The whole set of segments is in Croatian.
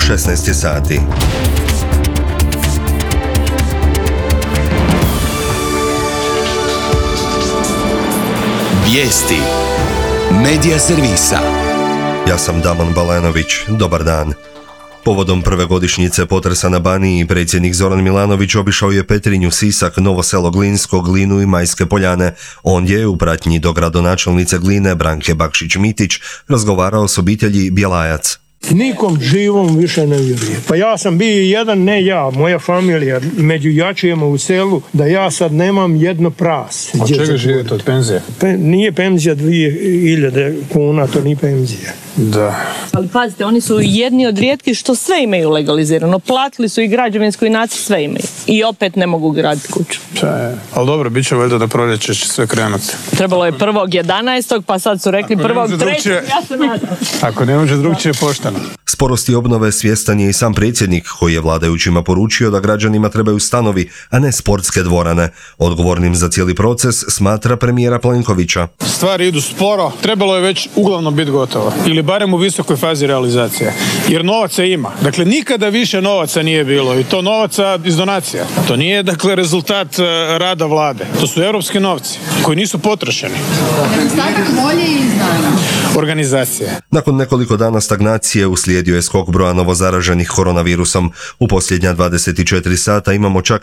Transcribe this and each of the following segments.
16 sati. Vijesti Medija servisa. Ja sam Damon Balenović. Dobar dan. Povodom prve godišnjice potresa na Baniji, predsjednik Zoran Milanović obišao je Petrinju, Sisak, Novo Selo Glinsko, Glinu i Majske Poljane. On je u pratnji do gradonačelnice Gline Branke Bakšić-Mitić razgovarao s obitelji Bjelajac. Nikom živom više ne vjerujem. Pa ja sam bio jedan, ne ja, moja familija, među jačijama u selu, da ja sad nemam jedno pras. Od čega živite, od penzije? Nije penzija 2000 kuna, to nije penzija. Da. Ali pazite, oni su jedni od rijetkih što sve imaju legalizirano. Platili su i građevinsku i naci, sve imaju. I opet ne mogu graditi kuću. Ali dobro, bit će valjda da proljeće će sve krenuti. Trebalo je 1.11. pa sad su rekli 1.3. Ja se nadam. Ako ne može drugčije, pošteno. Sporosti obnove svjestan je i sam predsjednik, koji je vladajućima poručio da građanima trebaju stanovi, a ne sportske dvorane. Odgovornim za cijeli proces smatra premijera Plenkovića. Stvari idu sporo, trebalo je već uglavnom biti gotovo. Ili barem u visokoj fazi realizacije. Jer novaca ima. Dakle, nikada više novaca nije bilo. I to novaca iz donacija. To nije, dakle, rezultat rada vlade. To su europski novci koji nisu potrošeni. Nedostatak volje i znanja. Organizacije. Nakon nekoliko dana stagnacije uslijedio je skok broja novozaraženih koronavirusom. U posljednja 24 sata imamo čak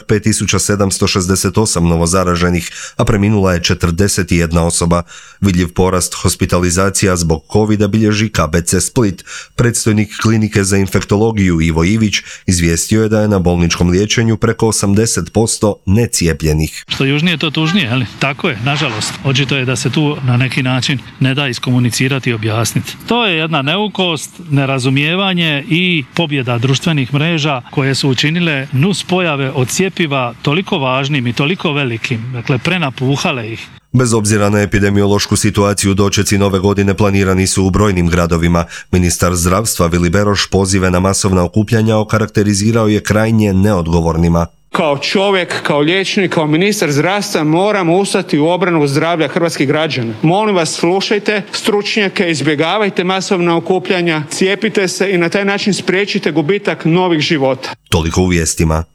5768 novozaraženih, a preminula je 41 osoba. Vidljiv porast hospitalizacija zbog covida bilježi KBC Split. Predstojnik klinike za infektologiju Ivo Ivić izvijestio je da je na bolničkom liječenju preko 80% necijepljenih. Što južnije to tužnije, ali tako je, nažalost. Očito je da se tu na neki način ne da iskomunicirati i objasniti. To je jedna neukost, nerazumijevanje i pobjeda društvenih mreža koje su učinile nuspojave od cjepiva toliko važnim i toliko velikim, dakle prenapuhale ih. Bez obzira na epidemiološku situaciju, dočeci nove godine planirani su u brojnim gradovima. Ministar zdravstva Vili Beroš pozive na masovna okupljanja okarakterizirao je krajnje neodgovornima. Kao čovjek, kao liječnik, kao ministar zdravstva moramo ustati u obranu zdravlja hrvatskih građana. Molim vas, slušajte stručnjake, izbjegavajte masovna okupljanja, cijepite se i na taj način spriječite gubitak novih života. Toliko u vijestima.